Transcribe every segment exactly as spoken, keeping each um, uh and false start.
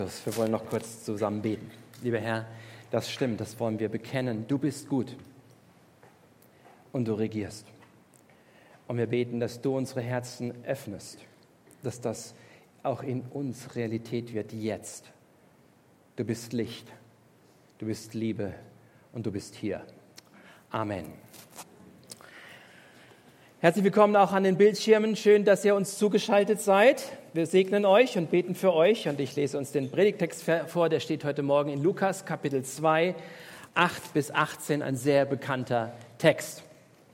Wir wollen noch kurz zusammen beten. Lieber Herr, das stimmt, das wollen wir bekennen. Du bist gut und du regierst. Und wir beten, dass du unsere Herzen öffnest, dass das auch in uns Realität wird jetzt. Du bist Licht, du bist Liebe und du bist hier. Amen. Herzlich willkommen auch an den Bildschirmen. Schön, dass ihr uns zugeschaltet seid. Wir segnen euch und beten für euch. Und ich lese uns den Predigtext vor. Der steht heute Morgen in Lukas, Kapitel zwei, acht bis achtzehn. Ein sehr bekannter Text.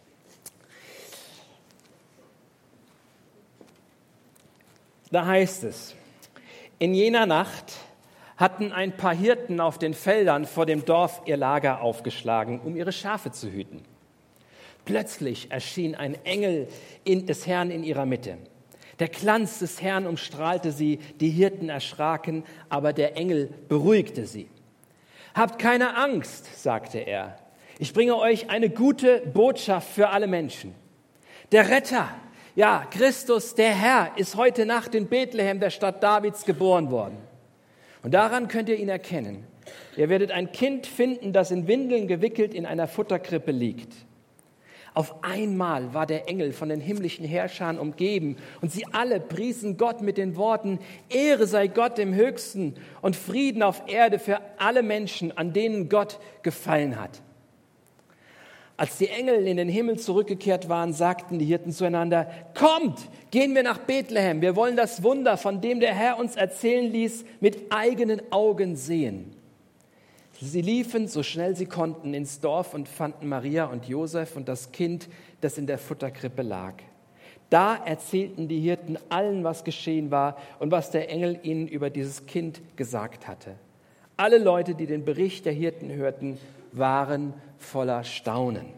Da heißt es: In jener Nacht hatten ein paar Hirten auf den Feldern vor dem Dorf ihr Lager aufgeschlagen, um ihre Schafe zu hüten. Plötzlich erschien ein Engel des Herrn in ihrer Mitte. Der Glanz des Herrn umstrahlte sie, die Hirten erschraken, aber der Engel beruhigte sie. Habt keine Angst, sagte er. Ich bringe euch eine gute Botschaft für alle Menschen. Der Retter, ja, Christus, der Herr, ist heute Nacht in Bethlehem, der Stadt Davids, geboren worden. Und daran könnt ihr ihn erkennen. Ihr werdet ein Kind finden, das in Windeln gewickelt in einer Futterkrippe liegt. Auf einmal war der Engel von den himmlischen Herrschern umgeben und sie alle priesen Gott mit den Worten: Ehre sei Gott im Höchsten und Frieden auf Erde für alle Menschen, an denen Gott gefallen hat. Als die Engel in den Himmel zurückgekehrt waren, sagten die Hirten zueinander: Kommt, gehen wir nach Bethlehem. Wir wollen das Wunder, von dem der Herr uns erzählen ließ, mit eigenen Augen sehen. Sie liefen, so schnell sie konnten, ins Dorf und fanden Maria und Josef und das Kind, das in der Futterkrippe lag. Da erzählten die Hirten allen, was geschehen war und was der Engel ihnen über dieses Kind gesagt hatte. Alle Leute, die den Bericht der Hirten hörten, waren voller Staunen.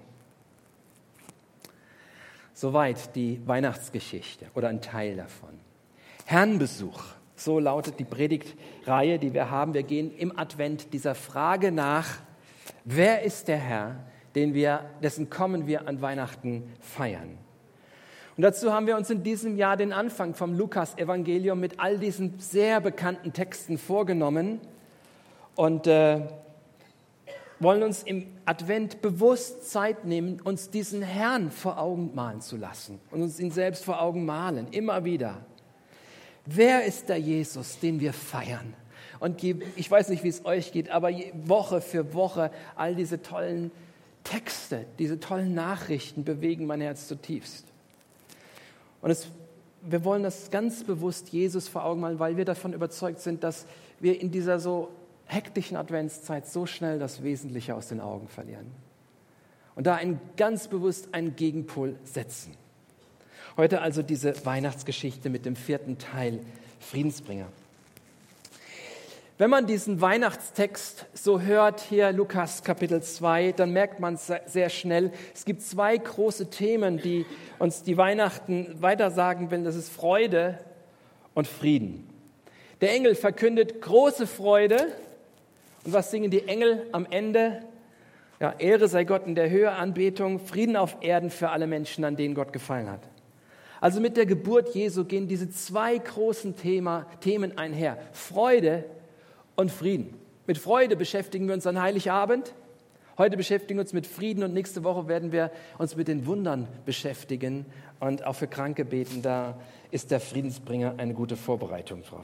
Soweit die Weihnachtsgeschichte oder ein Teil davon. Herrnbesuch. So lautet die Predigtreihe, die wir haben. Wir gehen im Advent dieser Frage nach: Wer ist der Herr, den wir, dessen Kommen wir an Weihnachten feiern? Und dazu haben wir uns in diesem Jahr den Anfang vom Lukas-Evangelium mit all diesen sehr bekannten Texten vorgenommen und äh, wollen uns im Advent bewusst Zeit nehmen, uns diesen Herrn vor Augen malen zu lassen und uns ihn selbst vor Augen malen, immer wieder. Wer ist der Jesus, den wir feiern? Und ich weiß nicht, wie es euch geht, aber Woche für Woche all diese tollen Texte, diese tollen Nachrichten bewegen mein Herz zutiefst. Und es, wir wollen das ganz bewusst Jesus vor Augen malen, weil wir davon überzeugt sind, dass wir in dieser so hektischen Adventszeit so schnell das Wesentliche aus den Augen verlieren. Und da ein, ganz bewusst einen Gegenpol setzen. Heute also diese Weihnachtsgeschichte mit dem vierten Teil, Friedensbringer. Wenn man diesen Weihnachtstext so hört, hier Lukas Kapitel zwei, dann merkt man sehr schnell, es gibt zwei große Themen, die uns die Weihnachten weitersagen will. Das ist Freude und Frieden. Der Engel verkündet große Freude. Und was singen die Engel am Ende? Ja, Ehre sei Gott in der Höhe, Anbetung, Frieden auf Erden für alle Menschen, an denen Gott gefallen hat. Also mit der Geburt Jesu gehen diese zwei großen Thema, Themen einher: Freude und Frieden. Mit Freude beschäftigen wir uns an Heiligabend. Heute beschäftigen wir uns mit Frieden und nächste Woche werden wir uns mit den Wundern beschäftigen und auch für Kranke beten. Da ist der Friedensbringer eine gute Vorbereitung drauf.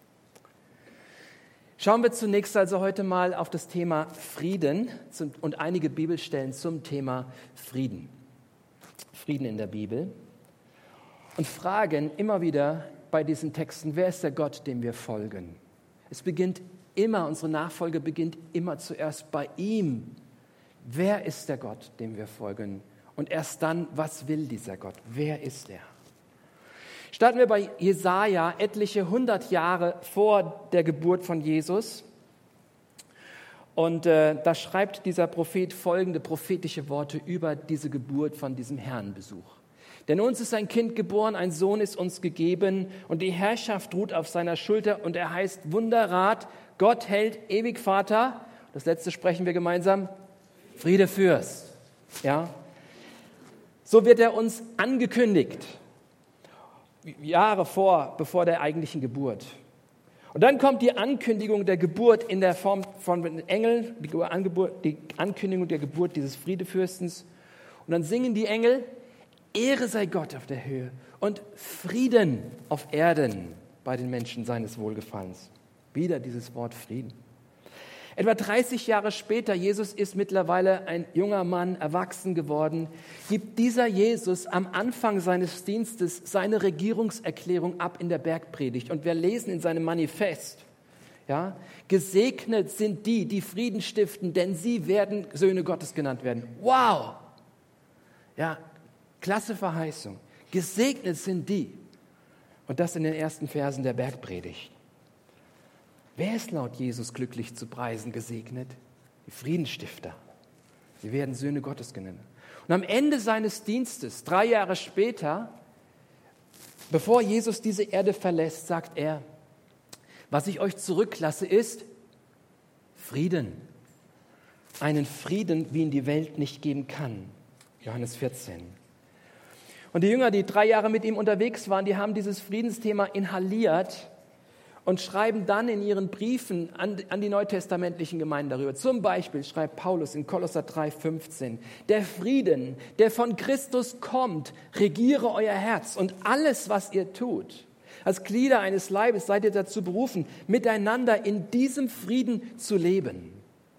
Schauen wir zunächst also heute mal auf das Thema Frieden und einige Bibelstellen zum Thema Frieden. Frieden in der Bibel. Und fragen immer wieder bei diesen Texten: Wer ist der Gott, dem wir folgen? Es beginnt immer, unsere Nachfolge beginnt immer zuerst bei ihm. Wer ist der Gott, dem wir folgen? Und erst dann, was will dieser Gott? Wer ist er? Starten wir bei Jesaja, etliche hundert Jahre vor der Geburt von Jesus. Und äh, da schreibt dieser Prophet folgende prophetische Worte über diese Geburt von diesem Herrnbesuch. Denn uns ist ein Kind geboren, ein Sohn ist uns gegeben und die Herrschaft ruht auf seiner Schulter und er heißt Wunderrat, Gott hält, ewig Vater. Das letzte sprechen wir gemeinsam: Friedefürst. Ja? So wird er uns angekündigt, Jahre vor, bevor der eigentlichen Geburt. Und dann kommt die Ankündigung der Geburt in der Form von Engeln, die Ankündigung der Geburt dieses Friedefürstens. Und dann singen die Engel, Ehre sei Gott auf der Höhe und Frieden auf Erden bei den Menschen seines Wohlgefallens. Wieder dieses Wort Frieden. Etwa dreißig Jahre später, Jesus ist mittlerweile ein junger Mann, erwachsen geworden, gibt dieser Jesus am Anfang seines Dienstes seine Regierungserklärung ab in der Bergpredigt. Und wir lesen in seinem Manifest, ja, gesegnet sind die, die Frieden stiften, denn sie werden Söhne Gottes genannt werden. Wow! Ja, klasse Verheißung. Gesegnet sind die. Und das in den ersten Versen der Bergpredigt. Wer ist laut Jesus glücklich zu preisen, gesegnet? Die Friedensstifter. Sie werden Söhne Gottes genannt. Und am Ende seines Dienstes, drei Jahre später, bevor Jesus diese Erde verlässt, sagt er, was ich euch zurücklasse, ist Frieden. Einen Frieden, wie ihn die Welt nicht geben kann. Johannes vierzehn. Und die Jünger, die drei Jahre mit ihm unterwegs waren, die haben dieses Friedensthema inhaliert und schreiben dann in ihren Briefen an, an die neutestamentlichen Gemeinden darüber. Zum Beispiel schreibt Paulus in Kolosser drei fünfzehn, der Frieden, der von Christus kommt, regiere euer Herz und alles, was ihr tut. Als Glieder eines Leibes seid ihr dazu berufen, miteinander in diesem Frieden zu leben.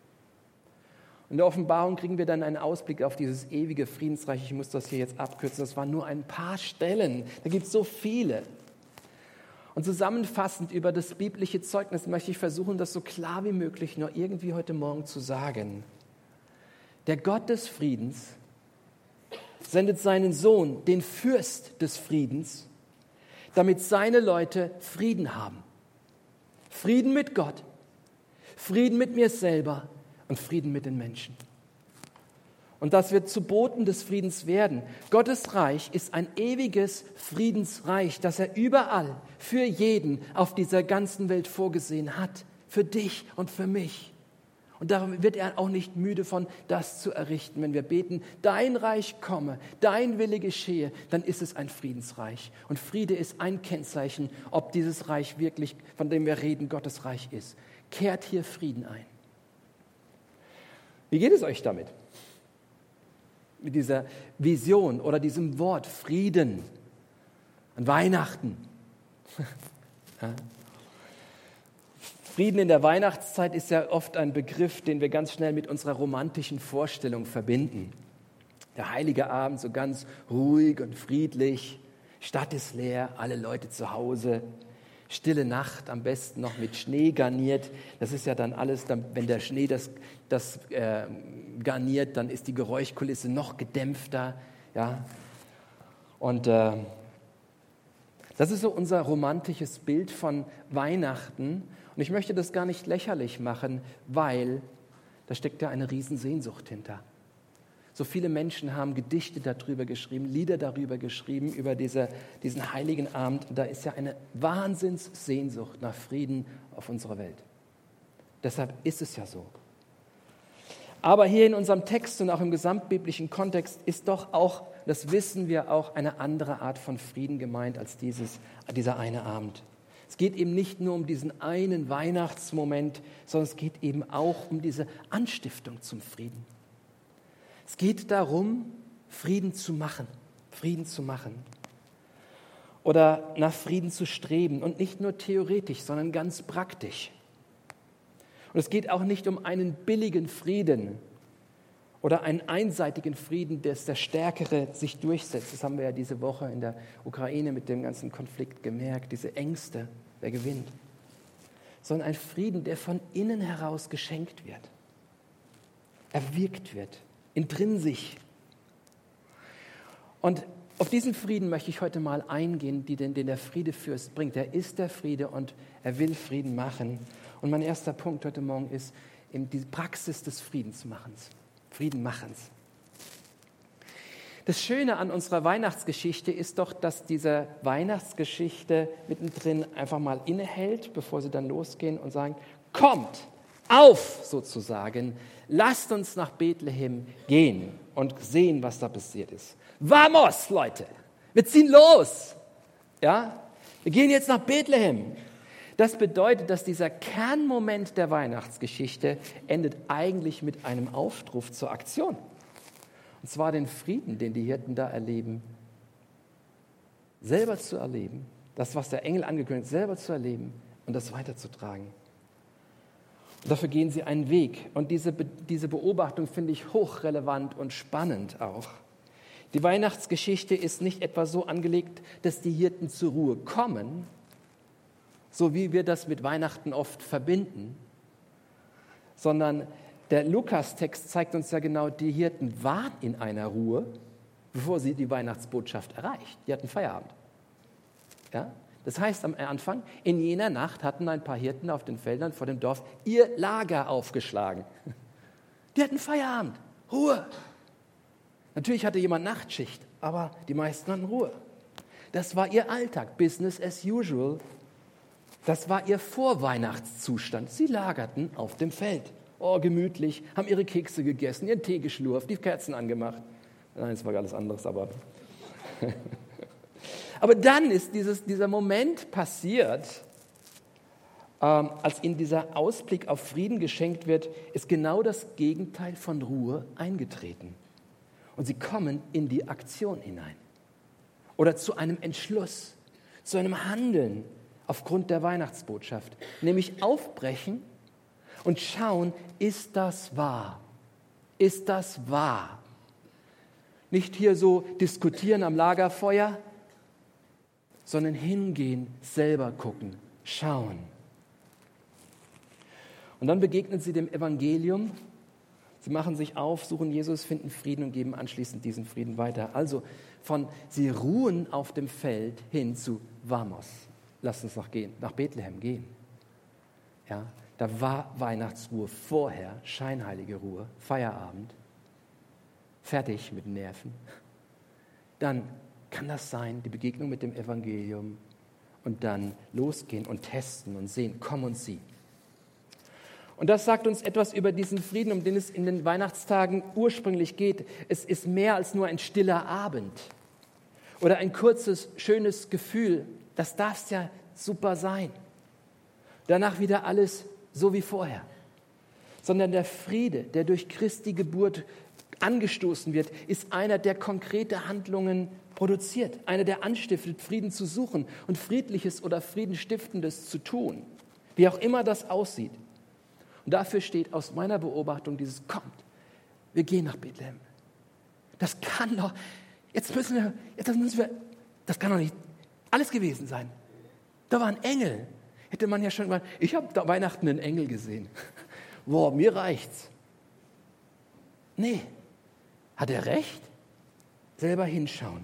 In der Offenbarung kriegen wir dann einen Ausblick auf dieses ewige Friedensreich. Ich muss das hier jetzt abkürzen, das waren nur ein paar Stellen, da gibt es so viele. Und zusammenfassend über das biblische Zeugnis möchte ich versuchen, das so klar wie möglich nur irgendwie heute Morgen zu sagen. Der Gott des Friedens sendet seinen Sohn, den Fürst des Friedens, damit seine Leute Frieden haben. Frieden mit Gott, Frieden mit mir selber und Frieden mit den Menschen. Und dass wir zu Boten des Friedens werden. Gottes Reich ist ein ewiges Friedensreich, das er überall für jeden auf dieser ganzen Welt vorgesehen hat. Für dich und für mich. Und darum wird er auch nicht müde von, das zu errichten. Wenn wir beten, dein Reich komme, dein Wille geschehe, dann ist es ein Friedensreich. Und Friede ist ein Kennzeichen, ob dieses Reich wirklich, von dem wir reden, Gottes Reich ist. Kehrt hier Frieden ein. Wie geht es euch damit? Mit dieser Vision oder diesem Wort Frieden an Weihnachten. Ja. Frieden in der Weihnachtszeit ist ja oft ein Begriff, den wir ganz schnell mit unserer romantischen Vorstellung verbinden. Der heilige Abend so ganz ruhig und friedlich, Stadt ist leer, alle Leute zu Hause, stille Nacht, am besten noch mit Schnee garniert. Das ist ja dann alles, wenn der Schnee das, das äh, garniert, dann ist die Geräuschkulisse noch gedämpfter. Ja? Und äh, das ist so unser romantisches Bild von Weihnachten. Und ich möchte das gar nicht lächerlich machen, weil da steckt ja eine Riesensehnsucht hinter. So viele Menschen haben Gedichte darüber geschrieben, Lieder darüber geschrieben, über diese, diesen heiligen Abend. Und da ist ja eine Wahnsinnssehnsucht nach Frieden auf unserer Welt. Deshalb ist es ja so. Aber hier in unserem Text und auch im gesamtbiblischen Kontext ist doch auch, das wissen wir auch, eine andere Art von Frieden gemeint als dieses, dieser eine Abend. Es geht eben nicht nur um diesen einen Weihnachtsmoment, sondern es geht eben auch um diese Anstiftung zum Frieden. Es geht darum, Frieden zu machen, Frieden zu machen oder nach Frieden zu streben und nicht nur theoretisch, sondern ganz praktisch. Und es geht auch nicht um einen billigen Frieden oder einen einseitigen Frieden, dass der Stärkere sich durchsetzt. Das haben wir ja diese Woche in der Ukraine mit dem ganzen Konflikt gemerkt, diese Ängste, wer gewinnt. Sondern ein Frieden, der von innen heraus geschenkt wird, erwirkt wird, intrinsig. Und auf diesen Frieden möchte ich heute mal eingehen, den, den der Friedefürst bringt. Er ist der Friede und er will Frieden machen. Und mein erster Punkt heute Morgen ist eben die Praxis des Friedensmachens, Friedenmachens. Das Schöne an unserer Weihnachtsgeschichte ist doch, dass diese Weihnachtsgeschichte mittendrin einfach mal innehält, bevor sie dann losgehen und sagen, kommt auf sozusagen, lasst uns nach Bethlehem gehen und sehen, was da passiert ist. Vamos, Leute, wir ziehen los. Ja? Wir gehen jetzt nach Bethlehem. Das bedeutet, dass dieser Kernmoment der Weihnachtsgeschichte endet eigentlich mit einem Aufruf zur Aktion. Und zwar den Frieden, den die Hirten da erleben, selber zu erleben, das, was der Engel angekündigt hat, selber zu erleben und das weiterzutragen. Und dafür gehen sie einen Weg. Und diese, diese Beobachtung finde ich hochrelevant und spannend auch. Die Weihnachtsgeschichte ist nicht etwa so angelegt, dass die Hirten zur Ruhe kommen, so wie wir das mit Weihnachten oft verbinden, sondern der Lukas-Text zeigt uns ja genau, die Hirten waren in einer Ruhe, bevor sie die Weihnachtsbotschaft erreicht. Die hatten Feierabend. Ja? Das heißt am Anfang, in jener Nacht hatten ein paar Hirten auf den Feldern vor dem Dorf ihr Lager aufgeschlagen. Die hatten Feierabend, Ruhe. Natürlich hatte jemand Nachtschicht, aber die meisten hatten Ruhe. Das war ihr Alltag, Business as usual. Das war ihr Vorweihnachtszustand. Sie lagerten auf dem Feld. Oh, gemütlich, haben ihre Kekse gegessen, ihren Tee geschlurft, die Kerzen angemacht. Nein, es war alles anderes, aber... aber dann ist dieses, dieser Moment passiert, ähm, als ihnen dieser Ausblick auf Frieden geschenkt wird, ist genau das Gegenteil von Ruhe eingetreten. Und sie kommen in die Aktion hinein. Oder zu einem Entschluss, zu einem Handeln aufgrund der Weihnachtsbotschaft. Nämlich aufbrechen und schauen, ist das wahr? Ist das wahr? Nicht hier so diskutieren am Lagerfeuer, sondern hingehen, selber gucken, schauen. Und dann begegnen sie dem Evangelium. Sie machen sich auf, suchen Jesus, finden Frieden und geben anschließend diesen Frieden weiter. Also von sie ruhen auf dem Feld hin zu Vamos. Lasst uns noch gehen, nach Bethlehem gehen. Ja, da war Weihnachtsruhe vorher, scheinheilige Ruhe, Feierabend, fertig mit Nerven. Dann kann das sein, die Begegnung mit dem Evangelium und dann losgehen und testen und sehen, komm und sieh. Und das sagt uns etwas über diesen Frieden, um den es in den Weihnachtstagen ursprünglich geht. Es ist mehr als nur ein stiller Abend oder ein kurzes, schönes Gefühl. Das darf es ja super sein. Danach wieder alles so wie vorher. Sondern der Friede, der durch Christi Geburt angestoßen wird, ist einer, der konkrete Handlungen produziert. Einer, der anstiftet, Frieden zu suchen und Friedliches oder Friedenstiftendes zu tun. Wie auch immer das aussieht. Und dafür steht aus meiner Beobachtung dieses, kommt, wir gehen nach Bethlehem. Das kann doch, jetzt müssen wir, jetzt müssen wir, das kann doch nicht alles gewesen sein. Da war ein Engel. Hätte man ja schon mal, ich habe da Weihnachten einen Engel gesehen. Boah, mir reicht's. Nee, hat er recht? Selber hinschauen.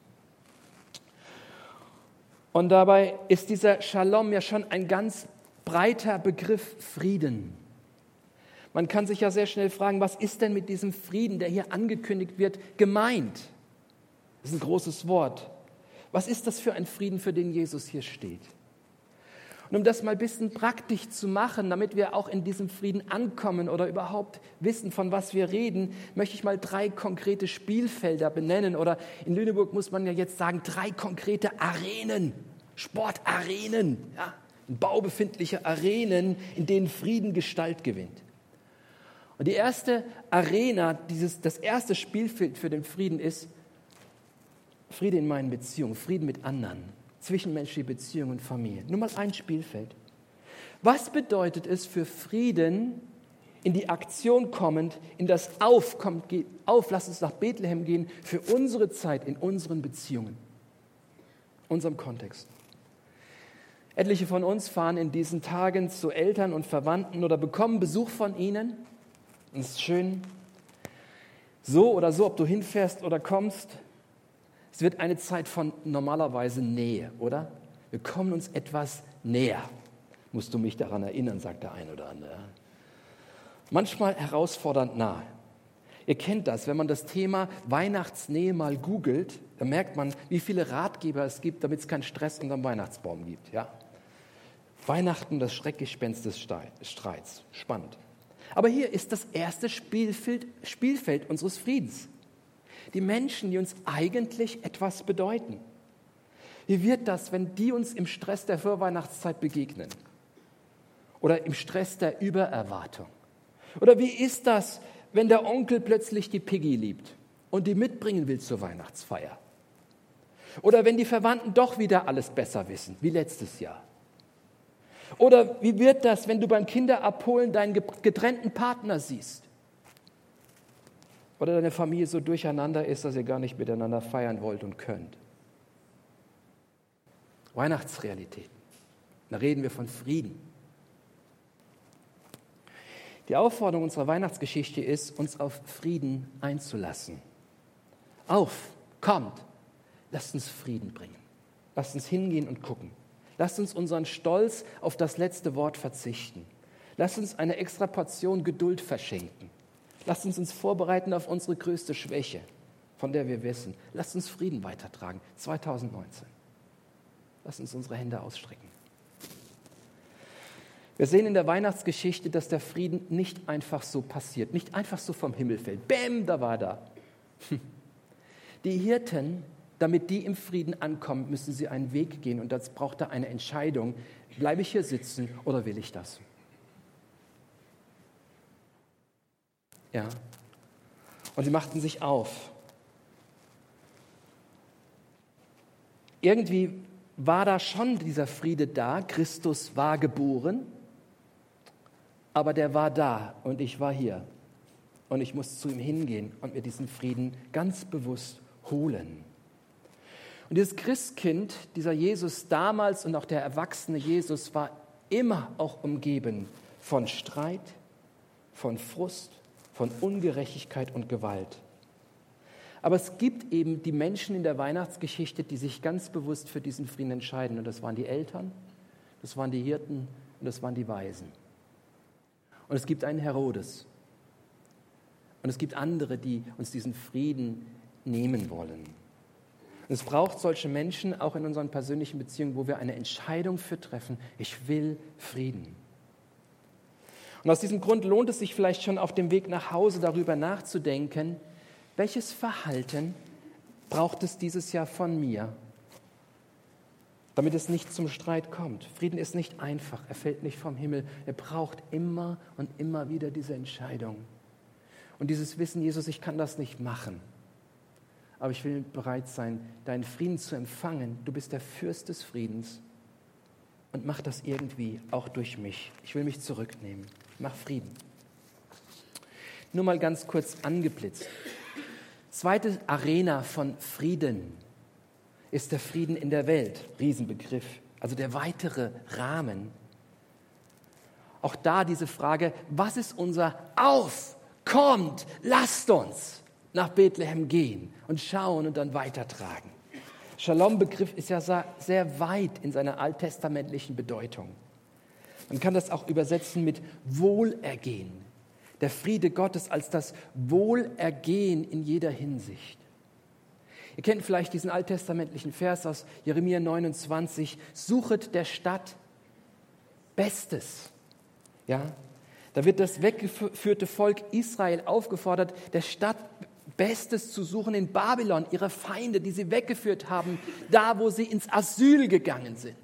Und dabei ist dieser Shalom ja schon ein ganz breiter Begriff Frieden. Man kann sich ja sehr schnell fragen, was ist denn mit diesem Frieden, der hier angekündigt wird, gemeint? Das ist ein großes Wort. Was ist das für ein Frieden, für den Jesus hier steht? Und um das mal ein bisschen praktisch zu machen, damit wir auch in diesem Frieden ankommen oder überhaupt wissen, von was wir reden, möchte ich mal drei konkrete Spielfelder benennen. Oder in Lüneburg muss man ja jetzt sagen, drei konkrete Arenen, Sportarenen, ja, im Bau befindliche Arenen, in denen Frieden Gestalt gewinnt. Und die erste Arena, dieses, das erste Spielfeld für den Frieden ist Friede in meinen Beziehungen, Frieden mit anderen, zwischenmenschliche Beziehungen und Familie. Nur mal ein Spielfeld. Was bedeutet es für Frieden, in die Aktion kommend, in das Auf, kommt, geht auf, lass uns nach Bethlehem gehen, für unsere Zeit, in unseren Beziehungen, unserem Kontext? Etliche von uns fahren in diesen Tagen zu Eltern und Verwandten oder bekommen Besuch von ihnen. Und es ist schön, so oder so, ob du hinfährst oder kommst. Es wird eine Zeit von normalerweise Nähe, oder? Wir kommen uns etwas näher. Musst du mich daran erinnern, sagt der eine oder andere. Manchmal herausfordernd nahe. Ihr kennt das, wenn man das Thema Weihnachtsnähe mal googelt, dann merkt man, wie viele Ratgeber es gibt, damit es keinen Stress unterm Weihnachtsbaum gibt. Ja? Weihnachten, das Schreckgespenst des Streits. Spannend. Aber hier ist das erste Spielfeld, Spielfeld unseres Friedens. Die Menschen, die uns eigentlich etwas bedeuten. Wie wird das, wenn die uns im Stress der Vorweihnachtszeit begegnen? oder im Stress der Übererwartung? Oder wie ist das, wenn der Onkel plötzlich die Piggy liebt und die mitbringen will zur Weihnachtsfeier? Oder wenn die Verwandten doch wieder alles besser wissen, wie letztes Jahr? Oder wie wird das, wenn du beim Kinderabholen deinen getrennten Partner siehst? Oder deine Familie so durcheinander ist, dass ihr gar nicht miteinander feiern wollt und könnt? Weihnachtsrealitäten. Da reden wir von Frieden. Die Aufforderung unserer Weihnachtsgeschichte ist, uns auf Frieden einzulassen. Auf, kommt, lasst uns Frieden bringen. Lasst uns hingehen und gucken. Lasst uns unseren Stolz auf das letzte Wort verzichten. Lasst uns eine extra Portion Geduld verschenken. Lasst uns uns vorbereiten auf unsere größte Schwäche, von der wir wissen. Lasst uns Frieden weitertragen. zwanzig neunzehn. Lasst uns unsere Hände ausstrecken. Wir sehen in der Weihnachtsgeschichte, dass der Frieden nicht einfach so passiert, nicht einfach so vom Himmel fällt. Bäm, da war da. Die Hirten, damit die im Frieden ankommen, müssen sie einen Weg gehen und das braucht da eine Entscheidung. Bleibe ich hier sitzen oder will ich das? Ja. Und sie machten sich auf. Irgendwie war da schon dieser Friede da. Christus war geboren, aber der war da und ich war hier. Und ich muss zu ihm hingehen und mir diesen Frieden ganz bewusst holen. Und dieses Christkind, dieser Jesus damals und auch der erwachsene Jesus, war immer auch umgeben von Streit, von Frust, von Ungerechtigkeit und Gewalt. Aber es gibt eben die Menschen in der Weihnachtsgeschichte, die sich ganz bewusst für diesen Frieden entscheiden. Und das waren die Eltern, das waren die Hirten und das waren die Weisen. Und es gibt einen Herodes. Und es gibt andere, die uns diesen Frieden nehmen wollen. Und es braucht solche Menschen auch in unseren persönlichen Beziehungen, wo wir eine Entscheidung für treffen. Ich will Frieden. Und aus diesem Grund lohnt es sich vielleicht schon auf dem Weg nach Hause darüber nachzudenken, welches Verhalten braucht es dieses Jahr von mir, damit es nicht zum Streit kommt. Frieden ist nicht einfach, er fällt nicht vom Himmel. Er braucht immer und immer wieder diese Entscheidung. Und dieses Wissen, Jesus, ich kann das nicht machen, aber ich will bereit sein, deinen Frieden zu empfangen. Du bist der Fürst des Friedens und mach das irgendwie auch durch mich. Ich will mich zurücknehmen. Mach Frieden. Nur mal ganz kurz angeblitzt. Zweite Arena von Frieden ist der Frieden in der Welt. Riesenbegriff. Also der weitere Rahmen. Auch da diese Frage, was ist unser Auf, kommt, lasst uns nach Bethlehem gehen und schauen und dann weitertragen. Shalom-Begriff ist ja sehr weit in seiner alttestamentlichen Bedeutung. Man kann das auch übersetzen mit Wohlergehen. Der Friede Gottes als das Wohlergehen in jeder Hinsicht. Ihr kennt vielleicht diesen alttestamentlichen Vers aus Jeremia neunundzwanzig. Suchet der Stadt Bestes. Ja, da wird das weggeführte Volk Israel aufgefordert, der Stadt Bestes zu suchen in Babylon, ihre Feinde, die sie weggeführt haben, da wo sie ins Asyl gegangen sind.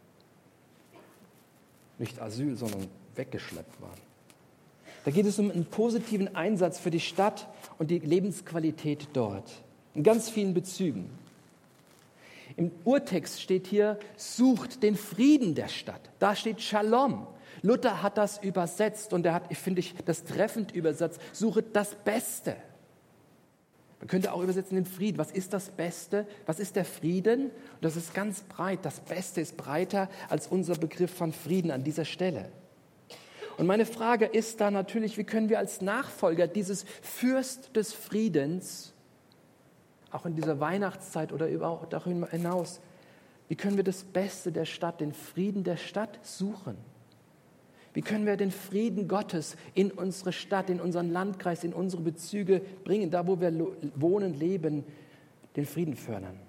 Nicht Asyl, sondern weggeschleppt waren. Da geht es um einen positiven Einsatz für die Stadt und die Lebensqualität dort. In ganz vielen Bezügen. Im Urtext steht hier, sucht den Frieden der Stadt. Da steht Shalom. Luther hat das übersetzt und er hat, ich finde ich, das treffend übersetzt. Suchet das Beste. Man könnte auch übersetzen den Frieden. Was ist das Beste? Was ist der Frieden? Und das ist ganz breit. Das Beste ist breiter als unser Begriff von Frieden an dieser Stelle. Und meine Frage ist da natürlich, wie können wir als Nachfolger dieses Fürst des Friedens, auch in dieser Weihnachtszeit oder auch darüber hinaus, wie können wir das Beste der Stadt, den Frieden der Stadt suchen? Wie können wir den Frieden Gottes in unsere Stadt, in unseren Landkreis, in unsere Bezüge bringen, da wo wir wohnen, leben, den Frieden fördern?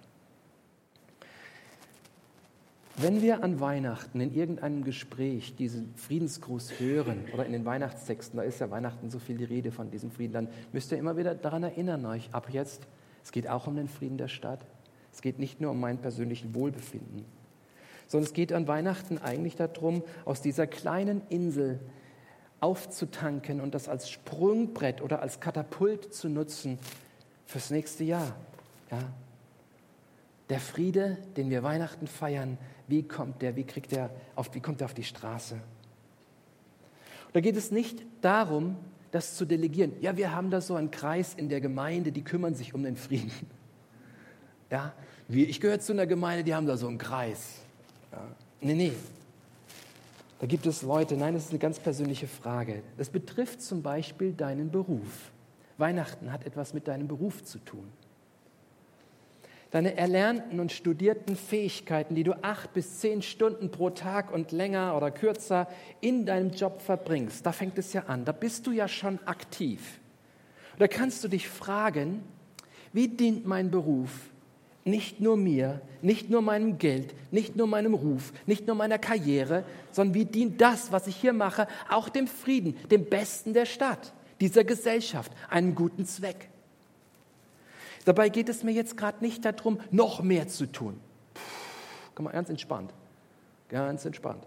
Wenn wir an Weihnachten in irgendeinem Gespräch diesen Friedensgruß hören oder in den Weihnachtstexten, da ist ja Weihnachten so viel die Rede von diesem Frieden, dann müsst ihr immer wieder daran erinnern euch, ab jetzt, es geht auch um den Frieden der Stadt. Es geht nicht nur um mein persönliches Wohlbefinden, sondern es geht an Weihnachten eigentlich darum, aus dieser kleinen Insel aufzutanken und das als Sprungbrett oder als Katapult zu nutzen fürs nächste Jahr. Ja? Der Friede, den wir Weihnachten feiern, wie kommt der, wie kriegt der auf, wie kommt er auf die Straße? Da geht es nicht darum, das zu delegieren. Ja, wir haben da so einen Kreis in der Gemeinde, die kümmern sich um den Frieden. Ja, wie, ich gehöre zu einer Gemeinde, die haben da so einen Kreis. Ja. Nee, nee. Da gibt es Leute, nein, das ist eine ganz persönliche Frage. Das betrifft zum Beispiel deinen Beruf. Weihnachten hat etwas mit deinem Beruf zu tun. Deine erlernten und studierten Fähigkeiten, die du acht bis zehn Stunden pro Tag und länger oder kürzer in deinem Job verbringst, da fängt es ja an, da bist du ja schon aktiv. Da kannst du dich fragen, wie dient mein Beruf nicht nur mir, nicht nur meinem Geld, nicht nur meinem Ruf, nicht nur meiner Karriere, sondern wie dient das, was ich hier mache, auch dem Frieden, dem Besten der Stadt, dieser Gesellschaft, einem guten Zweck. Dabei geht es mir jetzt gerade nicht darum, noch mehr zu tun. Puh, komm mal, ganz entspannt, ganz entspannt.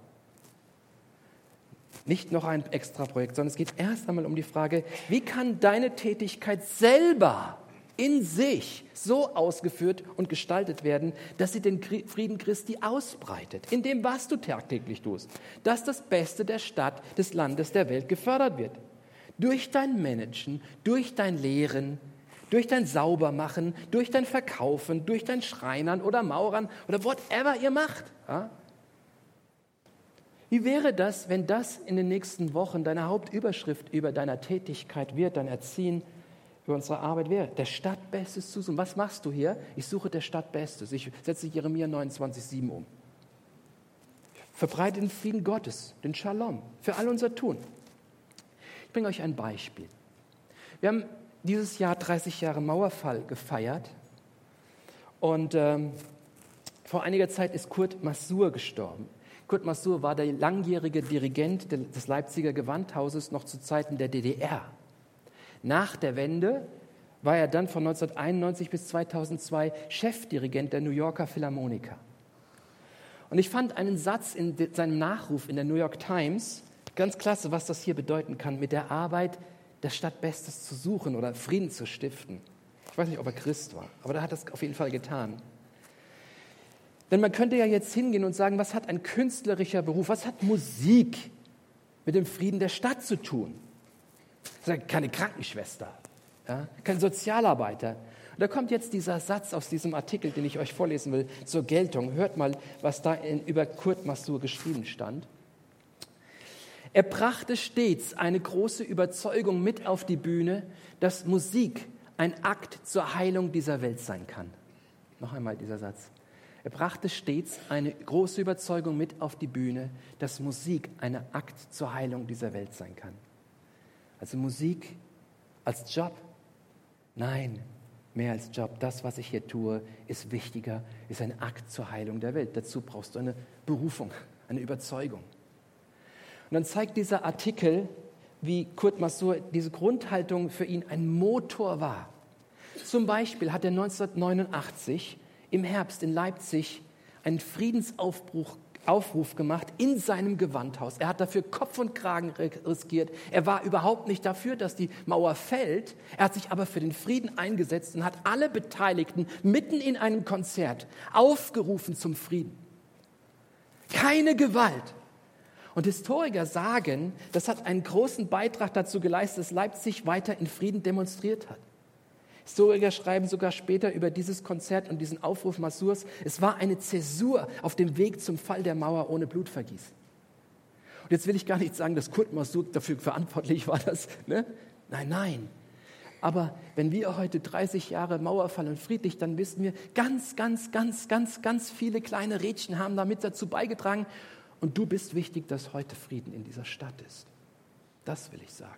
Nicht noch ein extra Projekt, sondern es geht erst einmal um die Frage, wie kann deine Tätigkeit selber in sich so ausgeführt und gestaltet werden, dass sie den Frieden Christi ausbreitet, in dem, was du tagtäglich tust, dass das Beste der Stadt, des Landes, der Welt gefördert wird. Durch dein Managen, durch dein Lehren, durch dein Saubermachen, durch dein Verkaufen, durch dein Schreinern oder Maurern oder whatever ihr macht. Ja? Wie wäre das, wenn das in den nächsten Wochen deine Hauptüberschrift über deiner Tätigkeit wird, dein Erziehen, über unsere Arbeit wäre? Der Stadt Bestes zu suchen. Was machst du hier? Ich suche der Stadt Bestes. Ich setze Jeremia neunundzwanzig sieben um. Verbreite den Frieden Gottes, den Shalom, für all unser Tun. Ich bringe euch ein Beispiel. Wir haben dieses Jahr dreißig Jahre Mauerfall gefeiert und ähm, vor einiger Zeit ist Kurt Masur gestorben. Kurt Masur war der langjährige Dirigent des Leipziger Gewandhauses noch zu Zeiten der D D R. Nach der Wende war er dann von neunzehnhunderteinundneunzig bis zweitausendzwei Chefdirigent der New Yorker Philharmoniker. Und ich fand einen Satz in seinem Nachruf in der New York Times ganz klasse, was das hier bedeuten kann, mit der Arbeit der Stadt Bestes zu suchen oder Frieden zu stiften. Ich weiß nicht, ob er Christ war, aber er hat das auf jeden Fall getan. Denn man könnte ja jetzt hingehen und sagen, was hat ein künstlerischer Beruf, was hat Musik mit dem Frieden der Stadt zu tun? Das ist keine Krankenschwester, ja, kein Sozialarbeiter. Und da kommt jetzt dieser Satz aus diesem Artikel, den ich euch vorlesen will, zur Geltung. Hört mal, was da in, über Kurt Masur geschrieben stand. Er brachte stets eine große Überzeugung mit auf die Bühne, dass Musik ein Akt zur Heilung dieser Welt sein kann. Noch einmal dieser Satz. Er brachte stets eine große Überzeugung mit auf die Bühne, dass Musik ein Akt zur Heilung dieser Welt sein kann. Also Musik als Job? Nein, mehr als Job. Das, was ich hier tue, ist wichtiger, ist ein Akt zur Heilung der Welt. Dazu brauchst du eine Berufung, eine Überzeugung. Und dann zeigt dieser Artikel, wie Kurt Masur diese Grundhaltung für ihn ein Motor war. Zum Beispiel hat er neunzehnhundertneunundachtzig im Herbst in Leipzig einen Friedensaufruf Aufruf gemacht in seinem Gewandhaus. Er hat dafür Kopf und Kragen riskiert. Er war überhaupt nicht dafür, dass die Mauer fällt. Er hat sich aber für den Frieden eingesetzt und hat alle Beteiligten mitten in einem Konzert aufgerufen zum Frieden. Keine Gewalt. Und Historiker sagen, das hat einen großen Beitrag dazu geleistet, dass Leipzig weiter in Frieden demonstriert hat. Historiker schreiben sogar später über dieses Konzert und diesen Aufruf Masurs, es war eine Zäsur auf dem Weg zum Fall der Mauer ohne Blutvergießen. Und jetzt will ich gar nicht sagen, dass Kurt Masur dafür verantwortlich war. Das, ne? Nein, nein. Aber wenn wir heute dreißig Jahre Mauerfall und friedlich, dann wissen wir, ganz, ganz, ganz, ganz, ganz viele kleine Rädchen haben damit dazu beigetragen. Und du bist wichtig, dass heute Frieden in dieser Stadt ist. Das will ich sagen.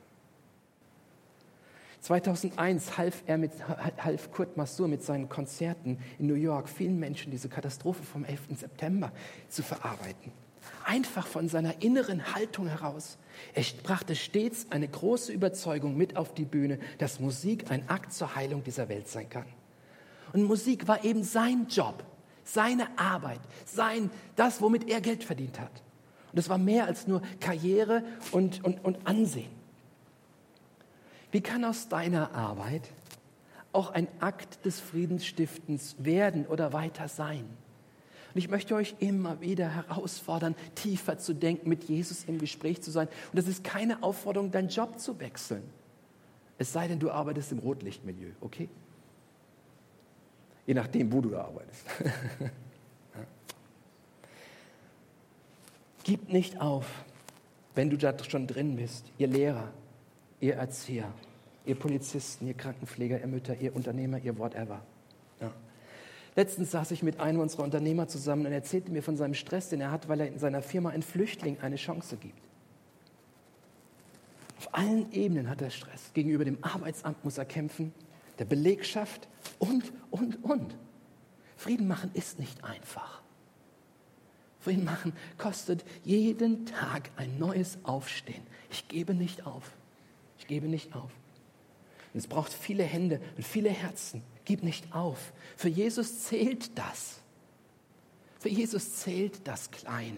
zweitausendeins half, er mit, half Kurt Masur mit seinen Konzerten in New York vielen Menschen diese Katastrophe vom elften September zu verarbeiten. Einfach von seiner inneren Haltung heraus. Er brachte stets eine große Überzeugung mit auf die Bühne, dass Musik ein Akt zur Heilung dieser Welt sein kann. Und Musik war eben sein Job, Seine Arbeit, sein, das, womit er Geld verdient hat. Und das war mehr als nur Karriere und, und, und Ansehen. Wie kann aus deiner Arbeit auch ein Akt des Friedensstiftens werden oder weiter sein? Und ich möchte euch immer wieder herausfordern, tiefer zu denken, mit Jesus im Gespräch zu sein. Und das ist keine Aufforderung, deinen Job zu wechseln. Es sei denn, du arbeitest im Rotlichtmilieu, okay? Je nachdem, wo du da arbeitest. Ja. Gib nicht auf, wenn du da schon drin bist, ihr Lehrer, ihr Erzieher, ihr Polizisten, ihr Krankenpfleger, ihr Mütter, ihr Unternehmer, ihr whatever. Ja. Letztens saß ich mit einem unserer Unternehmer zusammen und er erzählte mir von seinem Stress, den er hat, weil er in seiner Firma einen Flüchtling eine Chance gibt. Auf allen Ebenen hat er Stress. Gegenüber dem Arbeitsamt muss er kämpfen, der Belegschaft und, und, und. Frieden machen ist nicht einfach. Frieden machen kostet jeden Tag ein neues Aufstehen. Ich gebe nicht auf. Ich gebe nicht auf. Und es braucht viele Hände und viele Herzen. Gib nicht auf. Für Jesus zählt das. Für Jesus zählt das Kleine.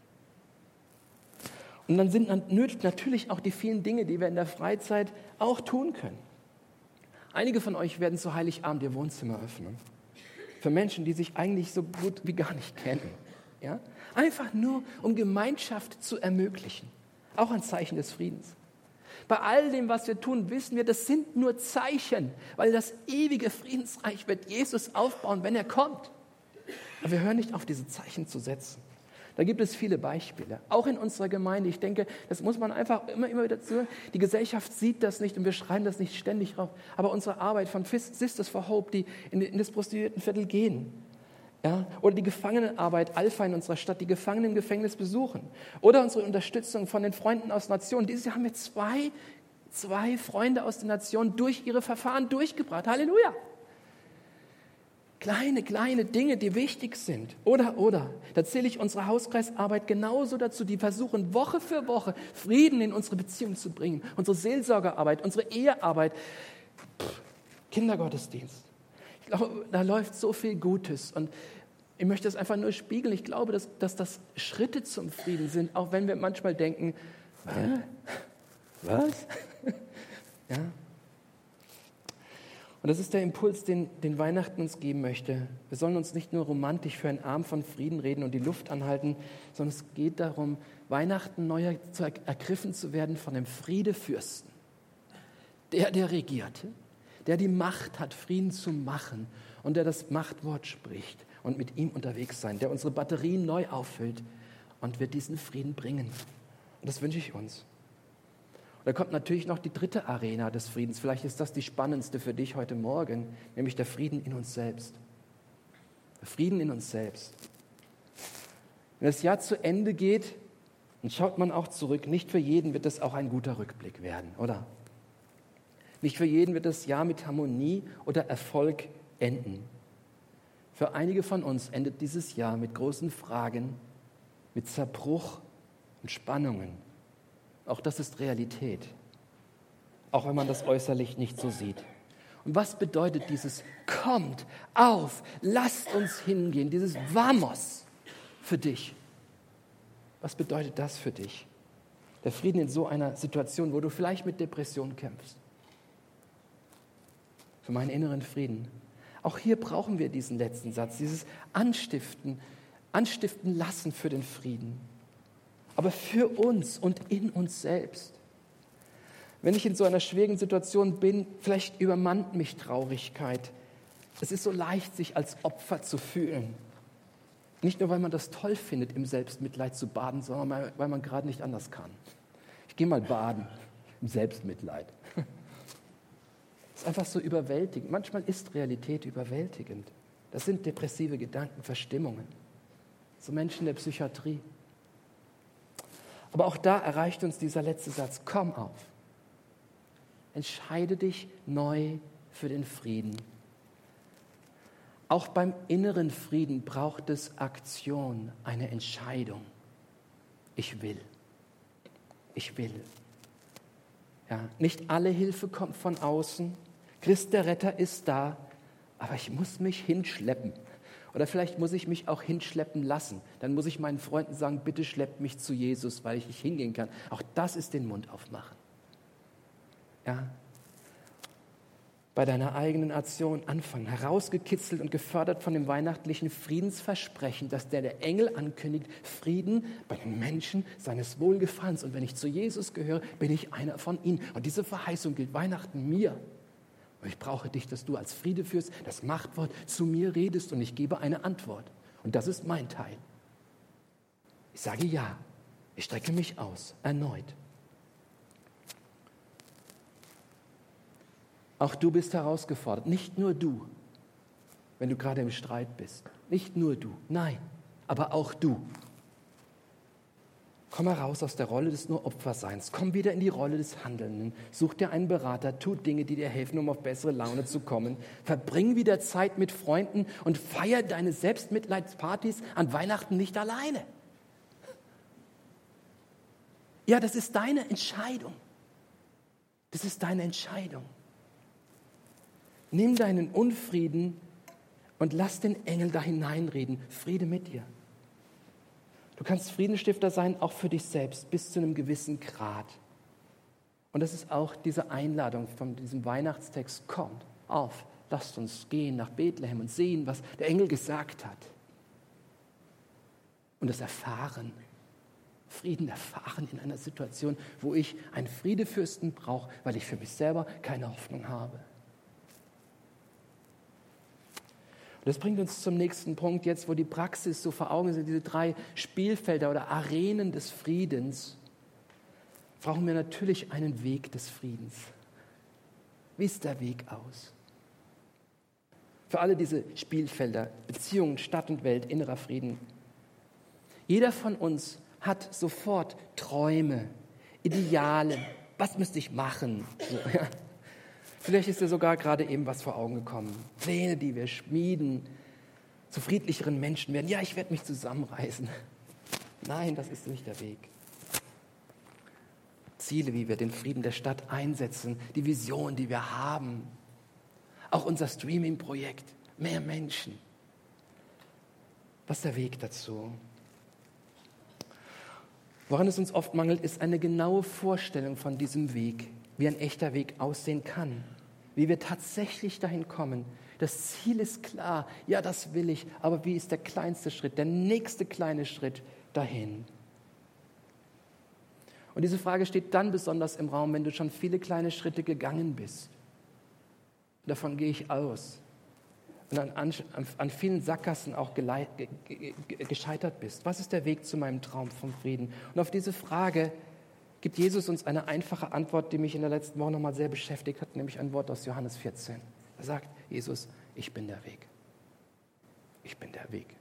Und dann sind natürlich auch die vielen Dinge, die wir in der Freizeit auch tun können. Einige von euch werden zu Heiligabend ihr Wohnzimmer öffnen. Für Menschen, die sich eigentlich so gut wie gar nicht kennen. Ja? Einfach nur, um Gemeinschaft zu ermöglichen. Auch ein Zeichen des Friedens. Bei all dem, was wir tun, wissen wir, das sind nur Zeichen, weil das ewige Friedensreich wird Jesus aufbauen, wenn er kommt. Aber wir hören nicht auf, diese Zeichen zu setzen. Da gibt es viele Beispiele, auch in unserer Gemeinde. Ich denke, das muss man einfach immer, immer wieder zuhören. Die Gesellschaft sieht das nicht und wir schreiben das nicht ständig rauf. Aber unsere Arbeit von Sisters for Hope, die in, in das Prostituiertenviertel gehen, ja, oder die Gefangenenarbeit Alpha in unserer Stadt, die Gefangenen im Gefängnis besuchen. Oder unsere Unterstützung von den Freunden aus Nationen. Dieses Jahr haben wir zwei, zwei Freunde aus den Nationen durch ihre Verfahren durchgebracht. Halleluja! Kleine, kleine Dinge, die wichtig sind. Oder, oder, da zähle ich unsere Hauskreisarbeit genauso dazu, die versuchen Woche für Woche Frieden in unsere Beziehung zu bringen. Unsere Seelsorgerarbeit, unsere Ehearbeit, Pff, Kindergottesdienst. Ich glaube, da läuft so viel Gutes und ich möchte das einfach nur spiegeln. Ich glaube, dass, dass das Schritte zum Frieden sind, auch wenn wir manchmal denken, Hä? Was? Ja. Und das ist der Impuls, den, den Weihnachten uns geben möchte. Wir sollen uns nicht nur romantisch für einen Arm von Frieden reden und die Luft anhalten, sondern es geht darum, Weihnachten neu zu er- ergriffen zu werden von dem Friedefürsten. Der, der regierte, der die Macht hat, Frieden zu machen und der das Machtwort spricht und mit ihm unterwegs sein, der unsere Batterien neu auffüllt und wird diesen Frieden bringen. Und das wünsche ich uns. Und da kommt natürlich noch die dritte Arena des Friedens. Vielleicht ist das die spannendste für dich heute Morgen, nämlich der Frieden in uns selbst. Der Frieden in uns selbst. Wenn das Jahr zu Ende geht, dann schaut man auch zurück. Nicht für jeden wird das auch ein guter Rückblick werden, oder? Nicht für jeden wird das Jahr mit Harmonie oder Erfolg enden. Für einige von uns endet dieses Jahr mit großen Fragen, mit Zerbruch und Spannungen. Auch das ist Realität, auch wenn man das äußerlich nicht so sieht. Und was bedeutet dieses Kommt, auf, lasst uns hingehen, dieses Vamos für dich? Was bedeutet das für dich? Der Frieden in so einer Situation, wo du vielleicht mit Depression kämpfst. Für meinen inneren Frieden. Auch hier brauchen wir diesen letzten Satz, dieses Anstiften, Anstiften lassen für den Frieden. Aber für uns und in uns selbst. Wenn ich in so einer schwierigen Situation bin, vielleicht übermannt mich Traurigkeit. Es ist so leicht, sich als Opfer zu fühlen. Nicht nur, weil man das toll findet, im Selbstmitleid zu baden, sondern weil man gerade nicht anders kann. Ich gehe mal baden im Selbstmitleid. Es ist einfach so überwältigend. Manchmal ist Realität überwältigend. Das sind depressive Gedanken, Verstimmungen. So Menschen der Psychiatrie. Aber auch da erreicht uns dieser letzte Satz. Komm auf. Entscheide dich neu für den Frieden. Auch beim inneren Frieden braucht es Aktion, eine Entscheidung. Ich will. Ich will. Ja, nicht alle Hilfe kommt von außen. Christ der Retter ist da, aber ich muss mich hinschleppen. Oder vielleicht muss ich mich auch hinschleppen lassen. Dann muss ich meinen Freunden sagen, bitte schleppt mich zu Jesus, weil ich nicht hingehen kann. Auch das ist den Mund aufmachen. Ja. Bei deiner eigenen Aktion anfangen, herausgekitzelt und gefördert von dem weihnachtlichen Friedensversprechen, dass der, der Engel ankündigt, Frieden bei den Menschen seines Wohlgefallens. Und wenn ich zu Jesus gehöre, bin ich einer von ihnen. Und diese Verheißung gilt Weihnachten mir. Und ich brauche dich, dass du als Friede führst, das Machtwort zu mir redest und ich gebe eine Antwort. Und das ist mein Teil. Ich sage ja, ich strecke mich aus, erneut. Auch du bist herausgefordert, nicht nur du, wenn du gerade im Streit bist. Nicht nur du, nein, aber auch du. Komm heraus aus der Rolle des nur Opferseins, komm wieder in die Rolle des Handelnden, such dir einen Berater, tu Dinge, die dir helfen, um auf bessere Laune zu kommen, verbring wieder Zeit mit Freunden und feier deine Selbstmitleidspartys an Weihnachten nicht alleine. Ja, das ist deine Entscheidung. Das ist deine Entscheidung. Nimm deinen Unfrieden und lass den Engel da hineinreden. Friede mit dir. Du kannst Friedensstifter sein, auch für dich selbst, bis zu einem gewissen Grad. Und das ist auch diese Einladung von diesem Weihnachtstext. Kommt auf, lasst uns gehen nach Bethlehem und sehen, was der Engel gesagt hat. Und das erfahren. Frieden erfahren in einer Situation, wo ich einen Friedefürsten brauche, weil ich für mich selber keine Hoffnung habe. Das bringt uns zum nächsten Punkt jetzt, wo die Praxis so vor Augen sind, diese drei Spielfelder oder Arenen des Friedens, brauchen wir natürlich einen Weg des Friedens. Wie ist der Weg aus? Für alle diese Spielfelder, Beziehungen, Stadt und Welt, innerer Frieden. Jeder von uns hat sofort Träume, Ideale. Was müsste ich machen? So, ja. Vielleicht ist dir sogar gerade eben was vor Augen gekommen. Pläne, die wir schmieden, zu friedlicheren Menschen werden. Ja, ich werde mich zusammenreißen. Nein, das ist nicht der Weg. Ziele, wie wir den Frieden der Stadt einsetzen, die Vision, die wir haben. Auch unser Streaming-Projekt, mehr Menschen. Was ist der Weg dazu? Woran es uns oft mangelt, ist eine genaue Vorstellung von diesem Weg, wie ein echter Weg aussehen kann, wie wir tatsächlich dahin kommen. Das Ziel ist klar, ja, das will ich, aber wie ist der kleinste Schritt, der nächste kleine Schritt dahin? Und diese Frage steht dann besonders im Raum, wenn du schon viele kleine Schritte gegangen bist. Und davon gehe ich aus. Und an, an, an vielen Sackgassen auch geleit, ge, ge, gescheitert bist. Was ist der Weg zu meinem Traum vom Frieden? Und auf diese Frage gibt Jesus uns eine einfache Antwort, die mich in der letzten Woche nochmal sehr beschäftigt hat, nämlich ein Wort aus Johannes vierzehn. Da sagt Jesus, ich bin der Weg. Ich bin der Weg.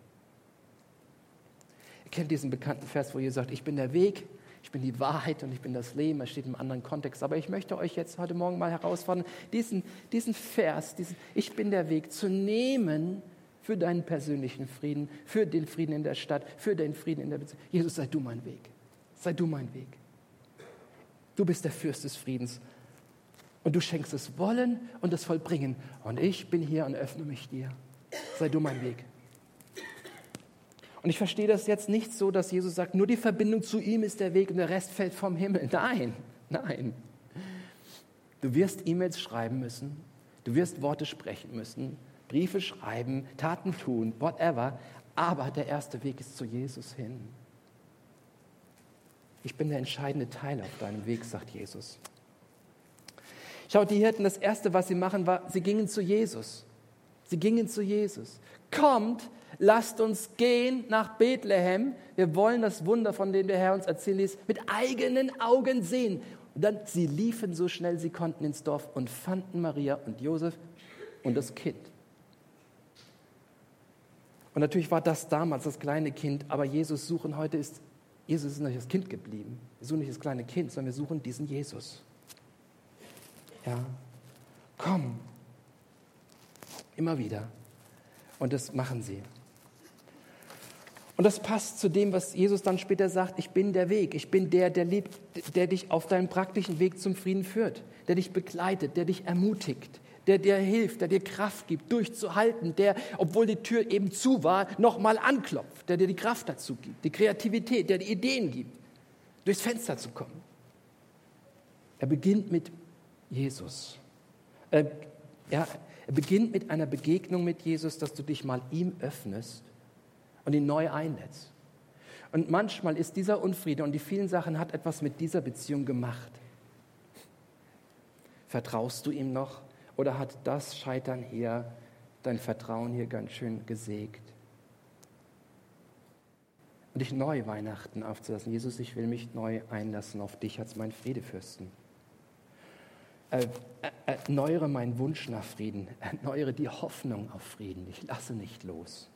Ihr kennt diesen bekannten Vers, wo Jesus sagt, ich bin der Weg, ich bin die Wahrheit und ich bin das Leben. Er steht im anderen Kontext. Aber ich möchte euch jetzt heute Morgen mal herausfordern, diesen, diesen Vers, diesen Ich bin der Weg, zu nehmen für deinen persönlichen Frieden, für den Frieden in der Stadt, für den Frieden in der Beziehung. Jesus, sei du mein Weg. Sei du mein Weg. Du bist der Fürst des Friedens. Und du schenkst das Wollen und das Vollbringen. Und ich bin hier und öffne mich dir. Sei du mein Weg. Und ich verstehe das jetzt nicht so, dass Jesus sagt, nur die Verbindung zu ihm ist der Weg und der Rest fällt vom Himmel. Nein, nein. Du wirst E-Mails schreiben müssen. Du wirst Worte sprechen müssen. Briefe schreiben, Taten tun, whatever. Aber der erste Weg ist zu Jesus hin. Ich bin der entscheidende Teil auf deinem Weg, sagt Jesus. Schaut, die Hirten, das Erste, was sie machen, war, sie gingen zu Jesus. Sie gingen zu Jesus. Kommt, lasst uns gehen nach Bethlehem. Wir wollen das Wunder, von dem der Herr uns erzählen ließ, mit eigenen Augen sehen. Und dann, sie liefen so schnell sie konnten ins Dorf und fanden Maria und Josef und das Kind. Und natürlich war das damals das kleine Kind, aber Jesus suchen heute ist, Jesus ist nicht das Kind geblieben. Wir suchen nicht das kleine Kind, sondern wir suchen diesen Jesus. Ja, komm. Immer wieder. Und das machen sie. Und das passt zu dem, was Jesus dann später sagt, ich bin der Weg, ich bin der, der liebt, der dich auf deinem praktischen Weg zum Frieden führt, der dich begleitet, der dich ermutigt, der dir hilft, der dir Kraft gibt, durchzuhalten, der, obwohl die Tür eben zu war, nochmal anklopft, der dir die Kraft dazu gibt, die Kreativität, der dir Ideen gibt, durchs Fenster zu kommen. Er beginnt mit Jesus. Er, ja, er beginnt mit einer Begegnung mit Jesus, dass du dich mal ihm öffnest und ihn neu einlädst. Und manchmal ist dieser Unfriede und die vielen Sachen hat etwas mit dieser Beziehung gemacht. Vertraust du ihm noch oder hat das Scheitern hier, dein Vertrauen hier ganz schön gesägt? Und dich neu Weihnachten aufzulassen. Jesus, ich will mich neu einlassen auf dich als mein Friedefürsten. Äh, äh, erneuere meinen Wunsch nach Frieden. Erneuere die Hoffnung auf Frieden. Ich lasse nicht los.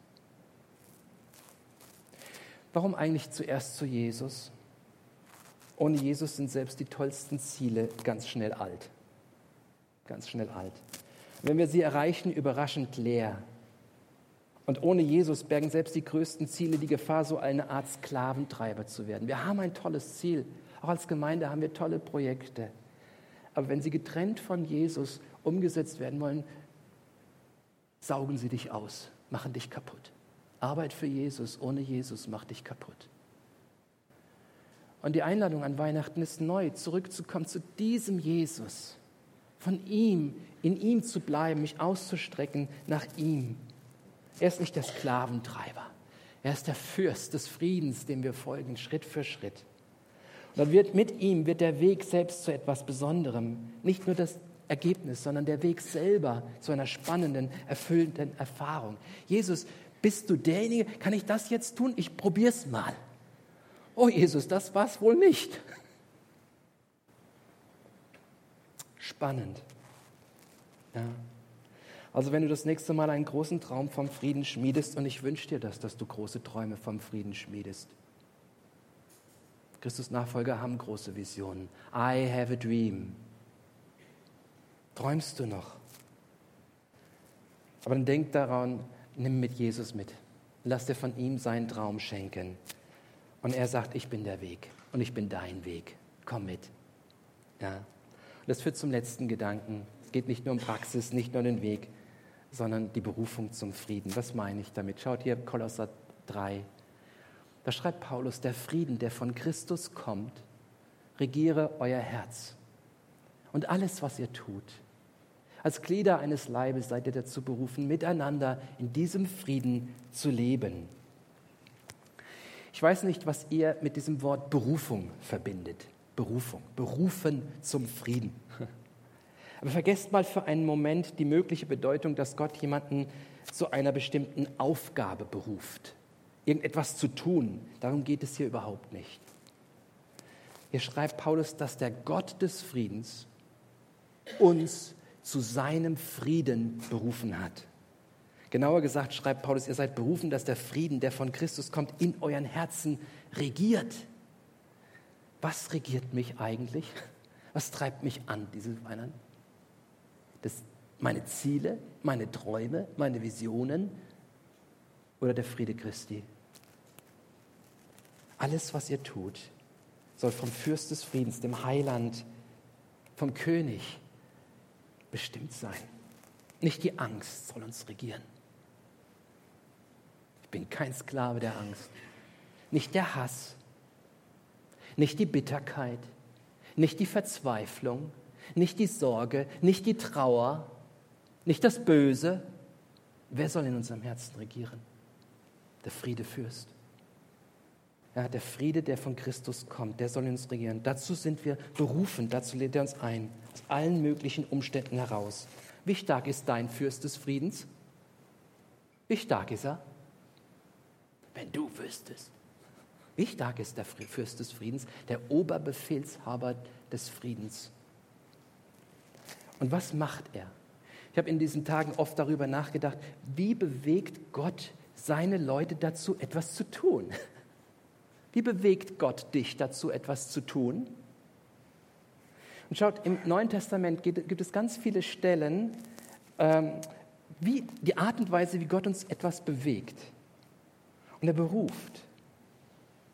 Warum eigentlich zuerst zu Jesus? Ohne Jesus sind selbst die tollsten Ziele ganz schnell alt. Ganz schnell alt. Und wenn wir sie erreichen, überraschend leer. Und ohne Jesus bergen selbst die größten Ziele die Gefahr, so eine Art Sklaventreiber zu werden. Wir haben ein tolles Ziel. Auch als Gemeinde haben wir tolle Projekte. Aber wenn sie getrennt von Jesus umgesetzt werden wollen, saugen sie dich aus, machen dich kaputt. Arbeit für Jesus, ohne Jesus macht dich kaputt. Und die Einladung an Weihnachten ist neu, zurückzukommen zu diesem Jesus. Von ihm, in ihm zu bleiben, mich auszustrecken nach ihm. Er ist nicht der Sklaventreiber. Er ist der Fürst des Friedens, dem wir folgen, Schritt für Schritt. Und dann wird mit ihm wird der Weg selbst zu etwas Besonderem. Nicht nur das Ergebnis, sondern der Weg selber zu einer spannenden, erfüllenden Erfahrung. Jesus, bist du derjenige? Kann ich das jetzt tun? Ich probier's mal. Oh Jesus, das war's wohl nicht. Spannend. Ja. Also wenn du das nächste Mal einen großen Traum vom Frieden schmiedest, und ich wünsche dir das, dass du große Träume vom Frieden schmiedest. Christus Nachfolger haben große Visionen. I have a dream. Träumst du noch? Aber dann denk daran, nimm mit Jesus mit. Lass dir von ihm seinen Traum schenken. Und er sagt, ich bin der Weg und ich bin dein Weg. Komm mit. Ja. Und das führt zum letzten Gedanken. Es geht nicht nur um Praxis, nicht nur um den Weg, sondern die Berufung zum Frieden. Was meine ich damit? Schaut hier Kolosser drei. Da schreibt Paulus, der Frieden, der von Christus kommt, regiere euer Herz. Und alles, was ihr tut. Als Glieder eines Leibes seid ihr dazu berufen, miteinander in diesem Frieden zu leben. Ich weiß nicht, was ihr mit diesem Wort Berufung verbindet. Berufung, berufen zum Frieden. Aber vergesst mal für einen Moment die mögliche Bedeutung, dass Gott jemanden zu einer bestimmten Aufgabe beruft. Irgendetwas zu tun. Darum geht es hier überhaupt nicht. Hier schreibt Paulus, dass der Gott des Friedens uns zu seinem Frieden berufen hat. Genauer gesagt schreibt Paulus, ihr seid berufen, dass der Frieden, der von Christus kommt, in euren Herzen regiert. Was regiert mich eigentlich? Was treibt mich an, diese Weihnachten? Das, meine Ziele, meine Träume, meine Visionen oder der Friede Christi? Alles, was ihr tut, soll vom Fürst des Friedens, dem Heiland, vom König bestimmt sein. Nicht die Angst soll uns regieren. Ich bin kein Sklave der Angst. Nicht der Hass, nicht die Bitterkeit, nicht die Verzweiflung, nicht die Sorge, nicht die Trauer, nicht das Böse. Wer soll in unserem Herzen regieren? Der Friedefürst. Ja, der Friede, der von Christus kommt, der soll in uns regieren. Dazu sind wir berufen, dazu lädt er uns ein, aus allen möglichen Umständen heraus. Wie stark ist dein Fürst des Friedens? Wie stark ist er? Wenn du wüsstest. Wie stark ist der Fürst des Friedens, der Oberbefehlshaber des Friedens? Und was macht er? Ich habe in diesen Tagen oft darüber nachgedacht, wie bewegt Gott seine Leute dazu, etwas zu tun? Wie bewegt Gott dich dazu, etwas zu tun? Und schaut, im Neuen Testament gibt es ganz viele Stellen, ähm, wie die Art und Weise, wie Gott uns etwas bewegt. Und er beruft.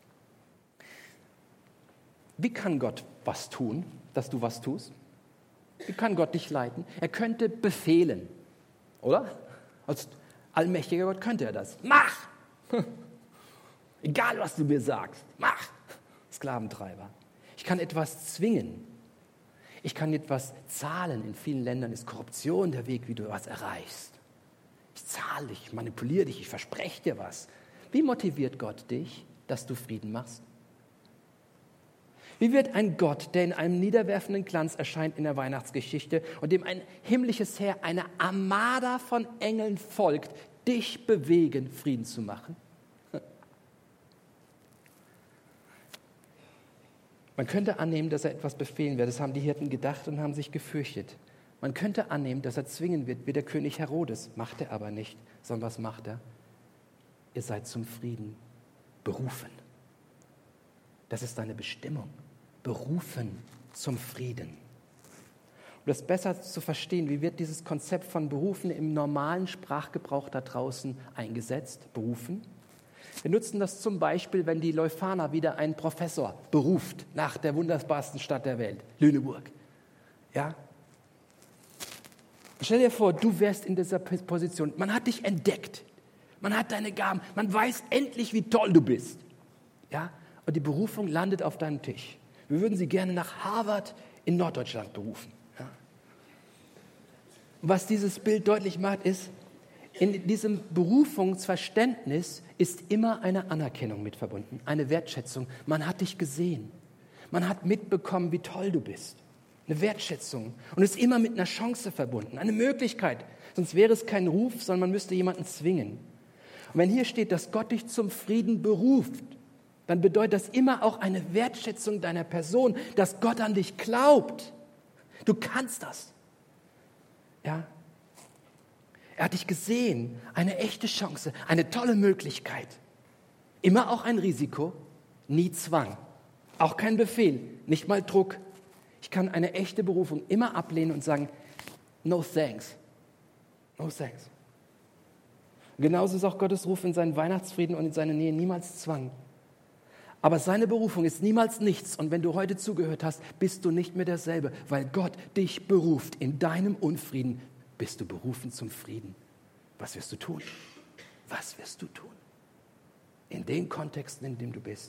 Wie kann Gott was tun, dass du was tust? Wie kann Gott dich leiten? Er könnte befehlen, oder? Als allmächtiger Gott könnte er das. Mach! Egal, was du mir sagst, mach! Sklaventreiber. Ich kann etwas zwingen. Ich kann etwas zahlen. In vielen Ländern ist Korruption der Weg, wie du was erreichst. Ich zahle dich, manipuliere dich, ich verspreche dir was. Wie motiviert Gott dich, dass du Frieden machst? Wie wird ein Gott, der in einem niederwerfenden Glanz erscheint in der Weihnachtsgeschichte und dem ein himmlisches Heer, eine Armada von Engeln folgt, dich bewegen, Frieden zu machen? Man könnte annehmen, dass er etwas befehlen wird. Das haben die Hirten gedacht und haben sich gefürchtet. Man könnte annehmen, dass er zwingen wird, wie der König Herodes. Macht er aber nicht, sondern was macht er? Ihr seid zum Frieden berufen. Das ist deine Bestimmung. Berufen zum Frieden. Um das besser zu verstehen, wie wird dieses Konzept von berufen im normalen Sprachgebrauch da draußen eingesetzt? Berufen. Wir nutzen das zum Beispiel, wenn die Leuphana wieder einen Professor beruft nach der wunderbarsten Stadt der Welt, Lüneburg. Ja? Stell dir vor, du wärst in dieser Position. Man hat dich entdeckt. Man hat deine Gaben. Man weiß endlich, wie toll du bist. Ja? Und die Berufung landet auf deinem Tisch. Wir würden sie gerne nach Harvard in Norddeutschland berufen. Ja? Und was dieses Bild deutlich macht, ist, in diesem Berufungsverständnis ist immer eine Anerkennung mit verbunden, eine Wertschätzung. Man hat dich gesehen. Man hat mitbekommen, wie toll du bist. Eine Wertschätzung. Und es ist immer mit einer Chance verbunden, eine Möglichkeit. Sonst wäre es kein Ruf, sondern man müsste jemanden zwingen. Und wenn hier steht, dass Gott dich zum Frieden beruft, dann bedeutet das immer auch eine Wertschätzung deiner Person, dass Gott an dich glaubt. Du kannst das. Ja? Er hat dich gesehen, eine echte Chance, eine tolle Möglichkeit. Immer auch ein Risiko, nie Zwang, auch kein Befehl, nicht mal Druck. Ich kann eine echte Berufung immer ablehnen und sagen, no thanks, no thanks. Und genauso ist auch Gottes Ruf in seinen Weihnachtsfrieden und in seine Nähe niemals Zwang. Aber seine Berufung ist niemals nichts. Und wenn du heute zugehört hast, bist du nicht mehr derselbe, weil Gott dich beruft in deinem Unfrieden. Bist du berufen zum Frieden? Was wirst du tun? Was wirst du tun? In den Kontexten, in dem du bist.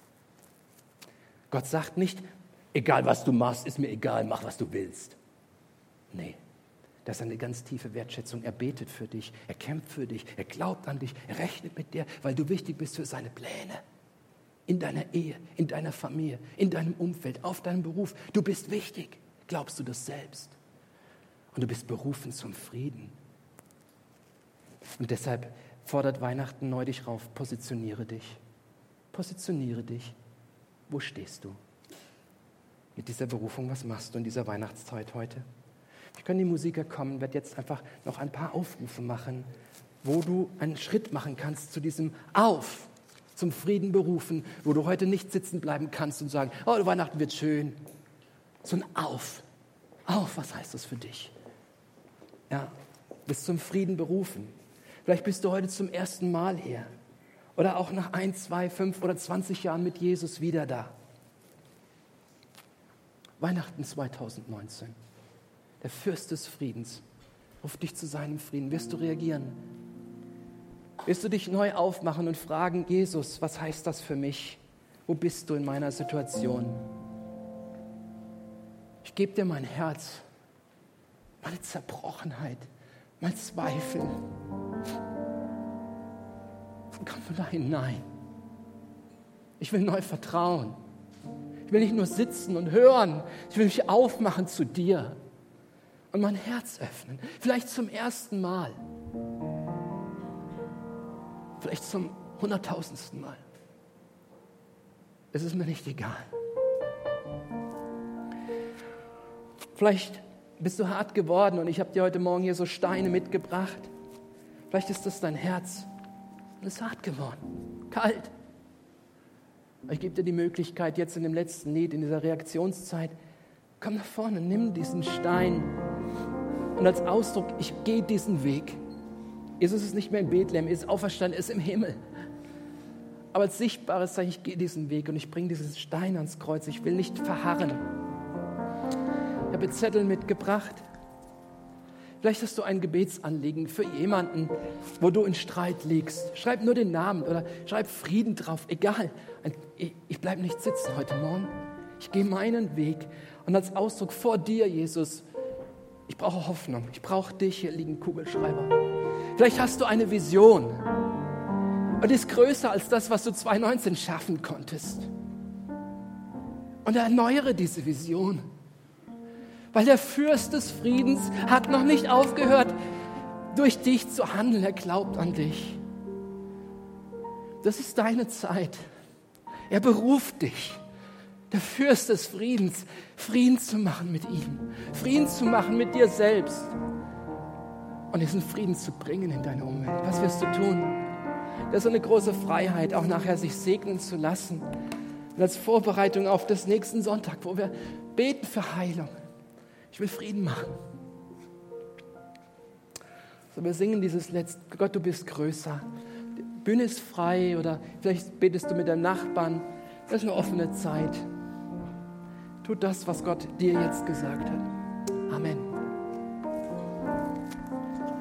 Gott sagt nicht, egal was du machst, ist mir egal, mach was du willst. Nee, das ist eine ganz tiefe Wertschätzung. Er betet für dich, er kämpft für dich, er glaubt an dich, er rechnet mit dir, weil du wichtig bist für seine Pläne. In deiner Ehe, in deiner Familie, in deinem Umfeld, auf deinem Beruf. Du bist wichtig. Glaubst du das selbst? Und du bist berufen zum Frieden. Und deshalb fordert Weihnachten neu dich rauf, positioniere dich. Positioniere dich. Wo stehst du? Mit dieser Berufung, was machst du in dieser Weihnachtszeit heute? Ich kann die Musiker kommen, werde jetzt einfach noch ein paar Aufrufe machen, wo du einen Schritt machen kannst zu diesem Auf, zum Frieden berufen, wo du heute nicht sitzen bleiben kannst und sagen, oh, Weihnachten wird schön. So ein Auf. Auf, was heißt das für dich? Ja, bist zum Frieden berufen. Vielleicht bist du heute zum ersten Mal hier. Oder auch nach ein, zwei, fünf oder zwanzig Jahren mit Jesus wieder da. Weihnachten zwanzig neunzehn. Der Fürst des Friedens ruft dich zu seinem Frieden. Wirst du reagieren? Wirst du dich neu aufmachen und fragen, Jesus, was heißt das für mich? Wo bist du in meiner Situation? Ich gebe dir mein Herz, meine Zerbrochenheit, mein Zweifel. Komm du da hinein. Ich will neu vertrauen. Ich will nicht nur sitzen und hören. Ich will mich aufmachen zu dir und mein Herz öffnen. Vielleicht zum ersten Mal. Vielleicht zum hunderttausendsten Mal. Es ist mir nicht egal. Vielleicht bist du hart geworden und ich habe dir heute Morgen hier so Steine mitgebracht. Vielleicht ist das dein Herz und es ist hart geworden, kalt. Aber ich gebe dir die Möglichkeit, jetzt in dem letzten Lied, in dieser Reaktionszeit, komm nach vorne, nimm diesen Stein und als Ausdruck, ich gehe diesen Weg. Jesus ist nicht mehr in Bethlehem, er ist auferstanden, er ist im Himmel. Aber als sichtbares Zeichen, ich gehe diesen Weg und ich bringe diesen Stein ans Kreuz. Ich will nicht verharren. Ich Ich habe Zettel mitgebracht. Vielleicht hast du ein Gebetsanliegen für jemanden, wo du in Streit liegst. Schreib nur den Namen oder schreib Frieden drauf. Egal. Ich bleibe nicht sitzen heute Morgen. Ich gehe meinen Weg. Und als Ausdruck vor dir, Jesus, ich brauche Hoffnung. Ich brauche dich. Hier liegen Kugelschreiber. Vielleicht hast du eine Vision. Und die ist größer als das, was du zwanzig neunzehn schaffen konntest. Und erneuere diese Vision. Weil der Fürst des Friedens hat noch nicht aufgehört, durch dich zu handeln. Er glaubt an dich. Das ist deine Zeit. Er beruft dich, der Fürst des Friedens, Frieden zu machen mit ihm, Frieden zu machen mit dir selbst und diesen Frieden zu bringen in deine Umwelt. Was wirst du tun? Das ist eine große Freiheit, auch nachher sich segnen zu lassen. Und als Vorbereitung auf das nächsten Sonntag, wo wir beten für Heilung. Ich will Frieden machen. So, wir singen dieses letzte, Gott, du bist größer. Die Bühne ist frei oder vielleicht betest du mit deinem Nachbarn. Das ist eine offene Zeit. Tu das, was Gott dir jetzt gesagt hat. Amen.